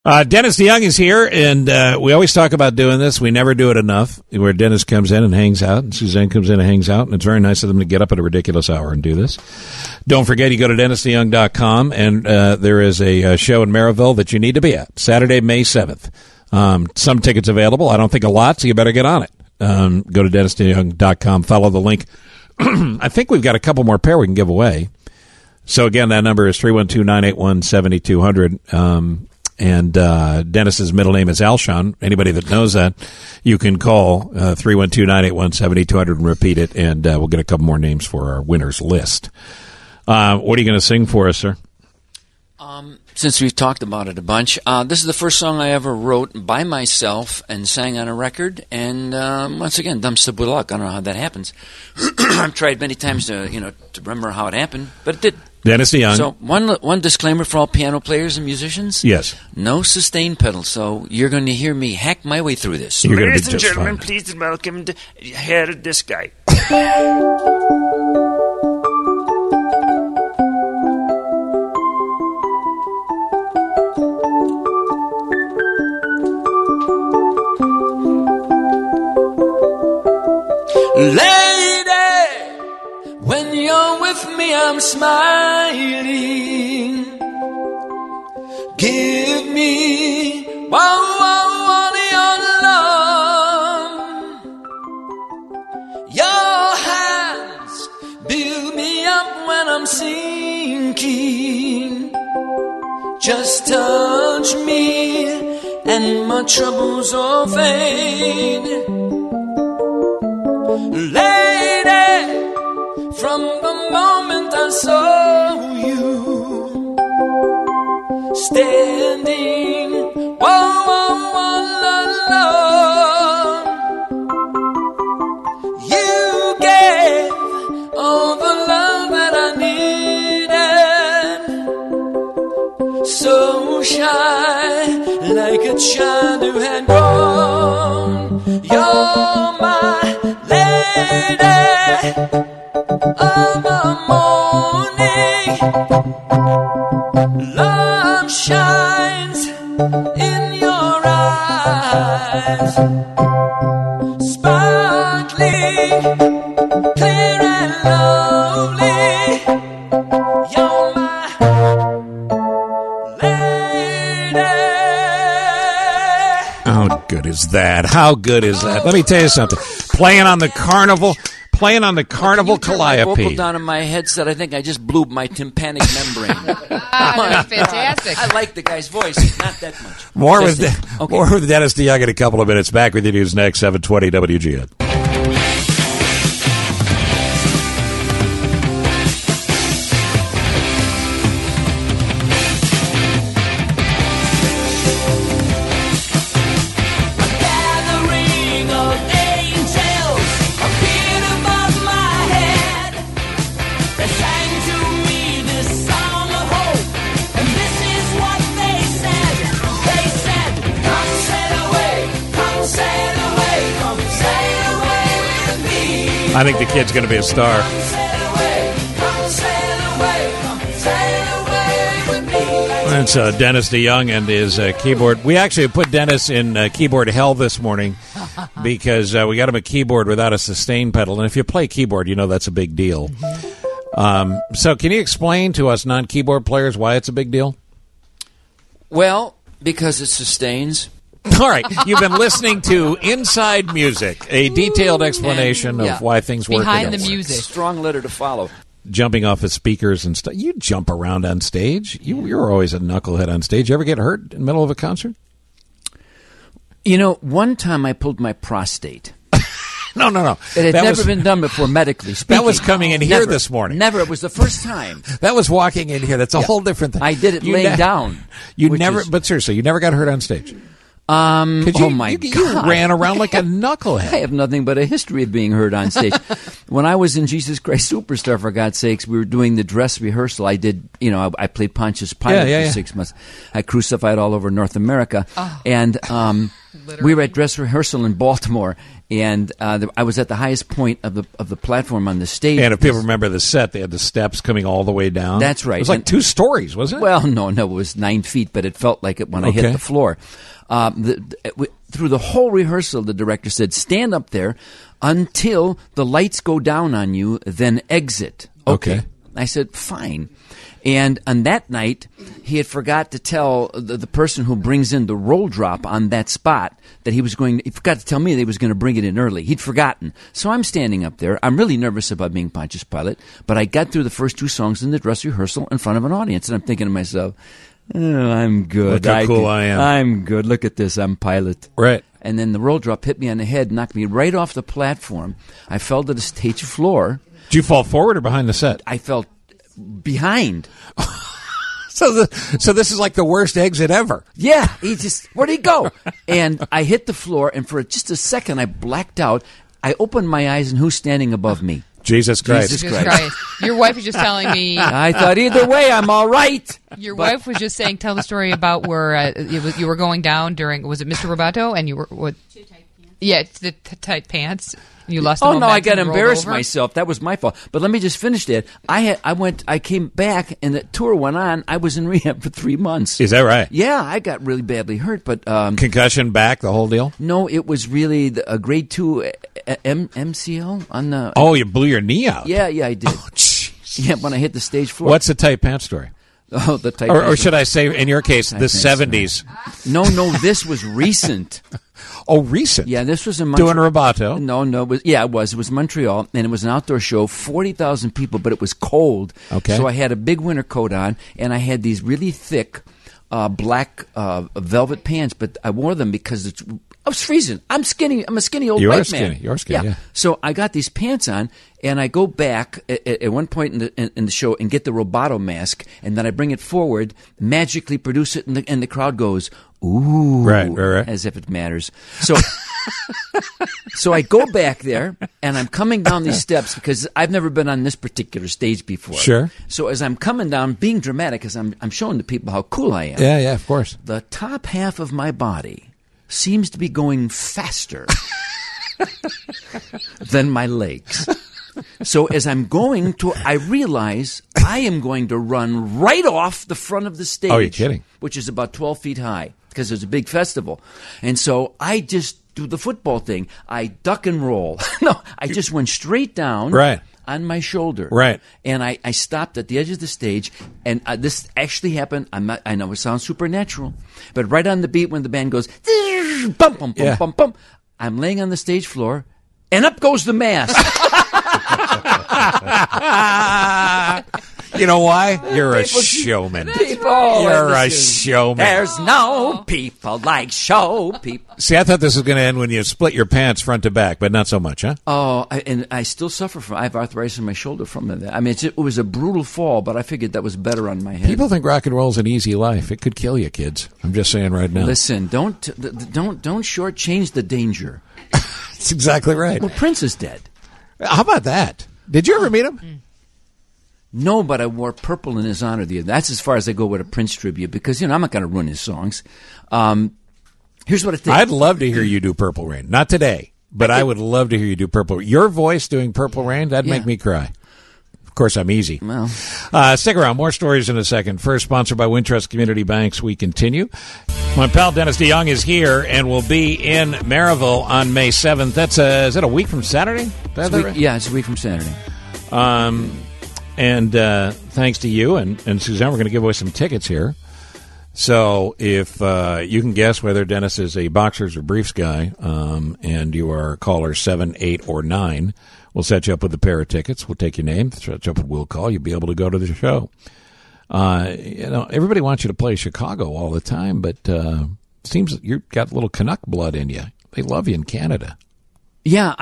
Dennis DeYoung is here, and we always talk about doing this. We never do it enough, where Dennis comes in and hangs out, and Suzanne comes in and hangs out, and it's very nice of them to get up at a ridiculous hour and do this. Don't forget, you go to DennisDeYoung.com, and there is a show in Maryville that you need to be at, Saturday, May 7th. Some tickets available. I don't think a lot, so you better get on it. Go to DennisDeYoung.com, follow the link. I think we've got a couple more pair we can give away. So, again, that number is 312-981-7200. And Dennis's middle name is Alshon. Anybody that knows that, you can call 312-981-7200 and repeat it, and we'll get a couple more names for our winners list. What are you going to sing for us, sir? Since we've talked about it a bunch, this is the first song I ever wrote by myself and sang on a record. And once again, dumb stupid luck. I don't know how that happens. I've tried many times to remember how it happened, but it did. Dennis DeYoung. So one disclaimer for all piano players and musicians. Yes. No sustain pedal, so you're going to hear me hack my way through this. Ladies and gentlemen, please welcome here this guy. Lady, when you're with me, I'm smiling. Give me all your love. Your hands build me up when I'm sinking. Just touch me and my troubles all fade. Lady, from the moment I saw you standing all alone, you gave all the love that I needed. So shy, like a child who had grown. You're my lady of the morning. Love shines in your eyes, sparkling, clear and lovely. You're my lady. How good is that? How good is that? Let me tell you something. Playing on the Carnival Calliope. Vocal down in my headset. I think I just blew my tympanic membrane. That's fantastic. I like the guy's voice, not that much. More with Dennis DeYoung in a couple of minutes. Back with you news next, 720 WGN. I think the kid's going to be a star. It's Dennis DeYoung and his keyboard. We actually put Dennis in keyboard hell this morning because we got him a keyboard without a sustain pedal. And if you play keyboard, you know that's a big deal. So can you explain to us non-keyboard players why it's a big deal? Well, because it sustains. All right, you've been listening to Inside Music, a detailed explanation of why things work. Behind the music. Strong letter to follow. Jumping off of speakers and stuff. You jump around on stage. You're always a knucklehead on stage. You ever get hurt in the middle of a concert? You know, one time I pulled my prostate. No. It had never been done before medically speaking. That was coming in here this morning. Never. It was the first time. That was walking in here. That's a whole different thing. I did it laying down. But seriously, you never got hurt on stage? Oh my God! You ran around like a knucklehead. I have nothing but a history of being hurt on stage. When I was in Jesus Christ Superstar, for God's sakes, we were doing the dress rehearsal. I did, I played Pontius Pilate for 6 months. I crucified all over North America, and Literally. We were at dress rehearsal in Baltimore, and I was at the highest point of the platform on the stage. And if people remember the set, they had the steps coming all the way down. That's right. It was like 2 stories, wasn't it? Well, no, it was 9 feet, but it felt like it when I hit the floor. Through the whole rehearsal, the director said, "Stand up there until the lights go down on you, then exit." Okay. I said, "Fine." And on that night, he had forgot to tell the person who brings in the roll drop on that spot that he forgot to tell me that he was going to bring it in early. He'd forgotten. So I'm standing up there. I'm really nervous about being Pontius Pilate, but I got through the first 2 songs in the dress rehearsal in front of an audience, and I'm thinking to myself, "Oh, I'm good. Look how cool I am. I'm good. Look at this. I'm Pilate." Right. And then the roll drop hit me on the head, knocked me right off the platform. I fell to the stage floor. Did you fall forward or behind the set? I fell behind. So this is like the worst exit ever. Yeah, where'd he go? And I hit the floor, and for just a second, I blacked out. I opened my eyes, and who's standing above me? Jesus Christ. Jesus Jesus Christ. Your wife was just telling me. I thought either way, I'm all right. Your wife was just saying, tell the story about where you were going down during, was it Mr. Roboto? And you were, what? Too tight pants. Yeah, it's the tight pants. You lost the Oh no, I momentum got and rolled embarrassed over. myself. That was my fault. But let me just finish that. I came back, and the tour went on. I was in rehab for 3 months. Is that right? Yeah, I got really badly hurt, but Concussion, back, the whole deal? no, it was really a grade 2 MCL on the. Oh, you blew your knee out. Yeah, I did. Oh, jeez. Yeah, when I hit the stage floor. What's the tight pants story? Oh, the tight. Or should I say, in your case, the pants 70s? No, this was recent. Oh, recent. Yeah, this was in Montreal. Doing Roboto. No, it was Montreal, and it was an outdoor show, 40,000 people, but it was cold. Okay. So I had a big winter coat on, and I had these really thick black velvet pants, but I wore them because I was freezing. I'm skinny. I'm a skinny old You white are skinny. man. You're skinny, yeah. So I got these pants on, and I go back at one point in the show and get the Roboto mask, and then I bring it forward, magically produce it, and the crowd goes, "Ooh," Right. as if it matters. So, so I go back there, and I'm coming down these steps because I've never been on this particular stage before. Sure. So as I'm coming down, being dramatic, as I'm showing the people how cool I am. Yeah, of course. The top half of my body seems to be going faster than my legs. So as I'm going to, I realize I am going to run right off the front of the stage. Oh, you're kidding. Which is about 12 feet high because there's a big festival. And so I just do the football thing. I duck and roll. No, I just went straight down. Right. On my shoulder. Right. And I stopped at the edge of the stage, and this actually happened. I know it sounds supernatural, but right on the beat when the band goes, bum, bum, Yeah. bum, bum, I'm laying on the stage floor, and up goes the mask. You know why? You're a showman. People, You're a listen, showman. There's no people like show people. See, I thought this was going to end when you split your pants front to back, but not so much, huh? Oh, and I still suffer from. I have arthritis in my shoulder from that. I mean, it was a brutal fall, but I figured that was better on my head. People think rock and roll's an easy life. It could kill you, kids. I'm just saying right now. Listen, don't shortchange the danger. That's exactly right. Well, Prince is dead. How about that? Did you ever meet him? No, but I wore purple in his honor. That's as far as I go with a Prince tribute because, I'm not going to ruin his songs. Here's what I think. I'd love to hear you do Purple Rain. Not today, but I would love to hear you do Purple Rain. Your voice doing Purple Rain, that'd make me cry. Of course, I'm easy. Well, stick around. More stories in a second. First, sponsored by Wintrust Community Banks. We continue. My pal Dennis DeYoung is here and will be in Maryville on May 7th. That's is that a week from Saturday? it's a week from Saturday. And thanks to you and Suzanne, we're going to give away some tickets here. So if you can guess whether Dennis is a boxers or briefs guy, and you are caller 7, 8, or 9, we'll set you up with a pair of tickets. We'll take your name, set you up with Will Call. You'll be able to go to the show. Everybody wants you to play Chicago all the time, but it seems that you've got a little Canuck blood in you. They love you in Canada. Yeah,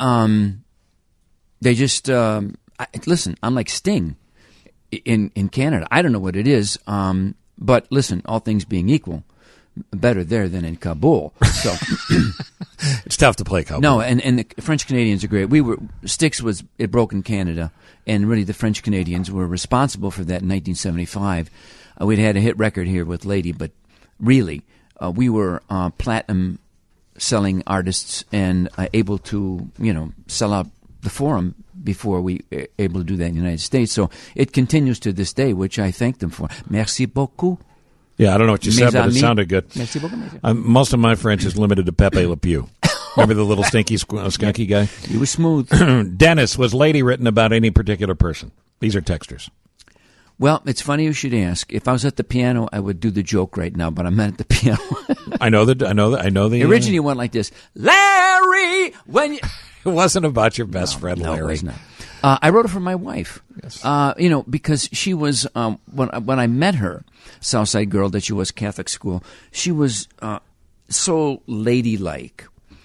they just listen. I'm like Sting in Canada. I don't know what it is, but listen. All things being equal, better there than in Kabul. So It's tough to play Kabul. no, and the French Canadians are great. Styx it broke in Canada, and really the French Canadians were responsible for that in 1975. We'd had a hit record here with Lady, but really we were platinum selling artists and able to, sell out the Forum before we were able to do that in the United States. So it continues to this day, which I thank them for. Merci beaucoup. Yeah, I don't know what you said, but it amis. sounded good. Merci beaucoup. Most of my French is limited to Pepe Le Pew. Remember the little stinky, skunky guy? He was smooth. Dennis, was lady written about any particular person? These are texters. Well, it's funny you should ask. If I was at the piano, I would do the joke right now, but I'm not at the piano. I know the. Originally it went like this. Larry, when you... It wasn't about your best friend, No, Larry. it was not. I wrote it for my wife. Yes. Because she was, when I met her, Southside girl that she was, Catholic school, she was so ladylike,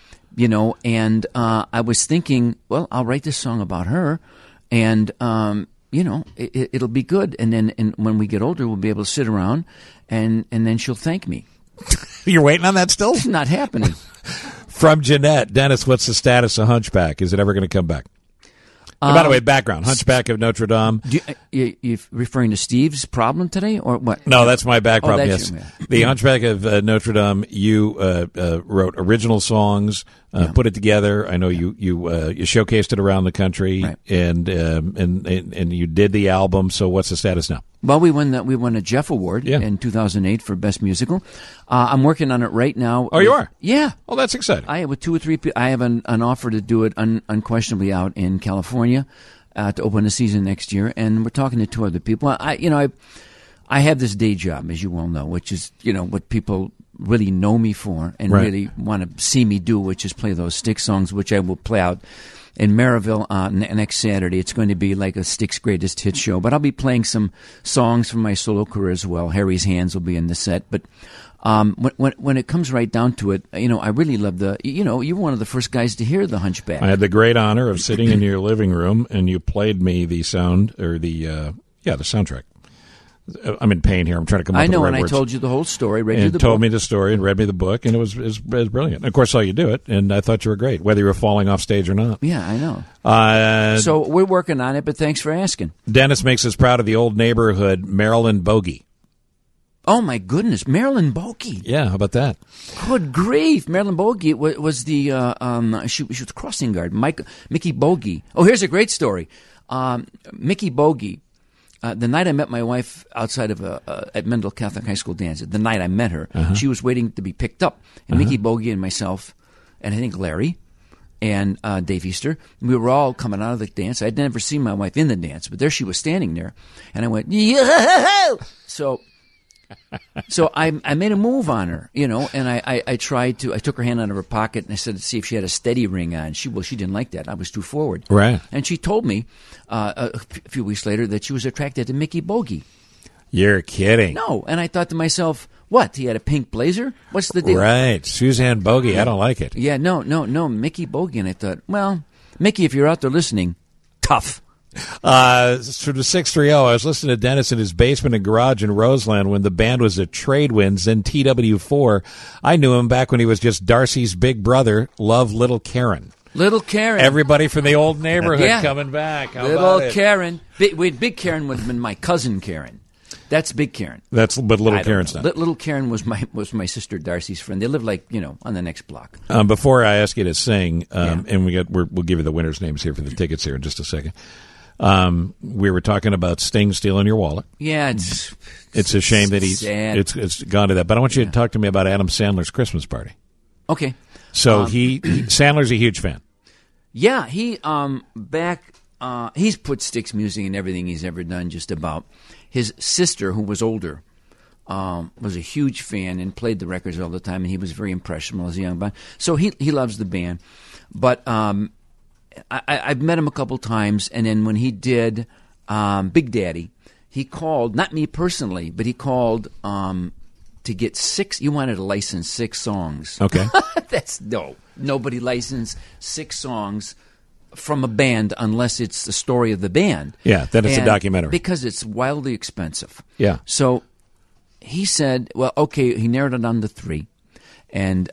and I was thinking, well, I'll write this song about her, and, it'll be good. And then when we get older, we'll be able to sit around, and then she'll thank me. You're waiting on that still? It's not happening. From Jeanette, Dennis, what's the status of Hunchback? Is it ever going to come back? And by the way, background, Hunchback of Notre Dame. You referring to Steve's problem today, or what? No, that's my back problem, that's yes. your- The Hunchback of Notre Dame, you wrote original songs, put it together. I know you showcased it around the country, Right. and you did the album. So what's the status now? Well, we won a Jeff Award in 2008 for Best Musical. I'm working on it right now. Oh, you are? Yeah. Oh, that's exciting. I have with 2 or 3 people. I have an offer to do it unquestionably out in California to open the season next year, and we're talking to 2 other people. I have this day job, as you well know, which is what people really know me for and Right. really want to see me do, which is play those Styx songs, which I will play out in Maryville next Saturday. It's going to be like a Styx Greatest Hits show, but I'll be playing some songs from my solo career as well. Harry's Hands will be in the set, but when it comes right down to it, I really love you were one of the first guys to hear the Hunchback. I had the great honor of sitting in your living room, and you played me the sound or the soundtrack. I'm in pain here. I'm trying to come up I with know, the right and words. I told you the whole story, read you And the told book. me the story and read me the book, and it was brilliant. And of course, I saw you do it, and I thought you were great, whether you were falling off stage or not. Yeah, I know. So So we're working on it, but thanks for asking. Dennis makes us proud of the old neighborhood, Marilyn Bogey. Oh, my goodness. Marilyn Bogey. Yeah, how about that? Good grief. Marilyn Bogey was the, she was crossing guard. Mickey Bogey. Oh, here's a great story. Mickey Bogey, the night I met my wife outside of at Mendel Catholic High School dance, the night I met her, she was waiting to be picked up. And Mickey Bogey and myself, and I think Larry, and Dave Easter, we were all coming out of the dance. I'd never seen my wife in the dance, but there she was standing there. And I went, yeah! So I made a move on her, and I took her hand out of her pocket and I said to see if she had a steady ring on. She didn't like that. I was too forward. Right. And she told me a few weeks later that she was attracted to Mickey Bogey. You're kidding. No. And I thought to myself, what? He had a pink blazer? What's the deal? Right. Suzanne Bogey. I don't like it. Yeah, no, Mickey Bogey. And I thought, well, Mickey, if you're out there listening, tough. For the 630, I was listening to Dennis in his basement and garage in Roseland when the band was at Tradewinds, then TW4. I knew him back when he was just Darcy's big brother, Love Little Karen. Little Karen. Everybody from the old neighborhood Yeah. coming back. How Little about it? Karen. Big Karen would have been my cousin Karen. That's Big Karen. But Little I don't Karen's know. not. Little Karen was my sister Darcy's friend. They lived on the next block. Before I ask you to sing, and we'll give you the winners' names here for the tickets here in just a second. We were talking about Sting stealing your wallet. Yeah, It's a shame that sad. it's gone to that. But I want you to talk to me about Adam Sandler's Christmas party. Okay. So Sandler's a huge fan. Yeah, he he's put Styx music in everything he's ever done. Just about. His sister, who was older, was a huge fan and played the records all the time, and he was very impressionable as a young band. So he loves the band, but I've met him a couple times, and then when he did Big Daddy, he called, not me personally, but he called to get 6. You wanted to license 6 songs. Okay. Nobody licensed 6 songs from a band unless it's the story of the band. Yeah, then it's a documentary. Because it's wildly expensive. Yeah. So he said, well, okay, he narrowed it down to 3. And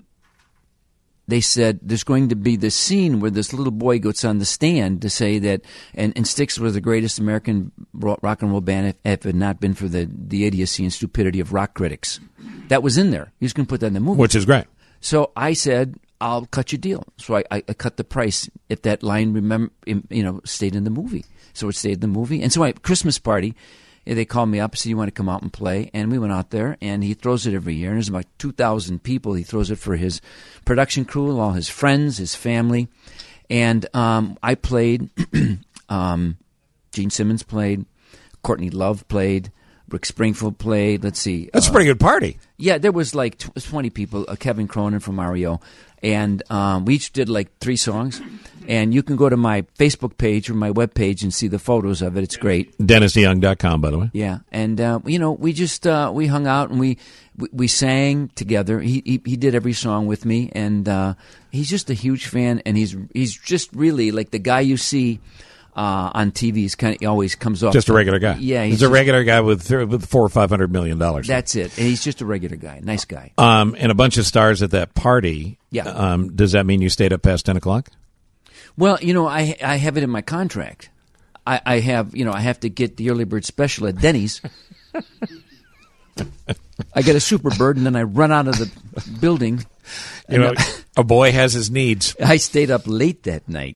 they said there's going to be this scene where this little boy goes on the stand to say that, and Styx was the greatest American rock and roll band if it had not been for the idiocy and stupidity of rock critics. That was in there. He was going to put that in the movie. Which is great. So I said, I'll cut your deal. So I cut the price if that line stayed in the movie. So it stayed in the movie. And so at Christmas party, they called me up and said, you want to come out and play? And we went out there, and he throws it every year. And there's about 2,000 people. He throws it for his production crew, all his friends, his family. And I played. Gene Simmons played. Courtney Love played. Rick Springfield played. Let's see. That's a pretty good party. Yeah, there was like 20 people. Kevin Cronin from REO. And we each did like 3 songs. And you can go to my Facebook page or my webpage and see the photos of it. It's great. DennisDeYoung.com, by the way. Yeah. And, we just we hung out and we sang together. He did every song with me. And he's just a huge fan. And he's just really like the guy you see on TV is kind of always comes off. Just a regular guy. Yeah, he's a regular guy with $400 or $500 million. That's it. And he's just a regular guy, nice guy. And a bunch of stars at that party. Yeah. Does that mean you stayed up past 10 o'clock? Well, I have it in my contract. I have to get the early bird special at Denny's. I get a super bird, and then I run out of the building. A boy has his needs. I stayed up late that night.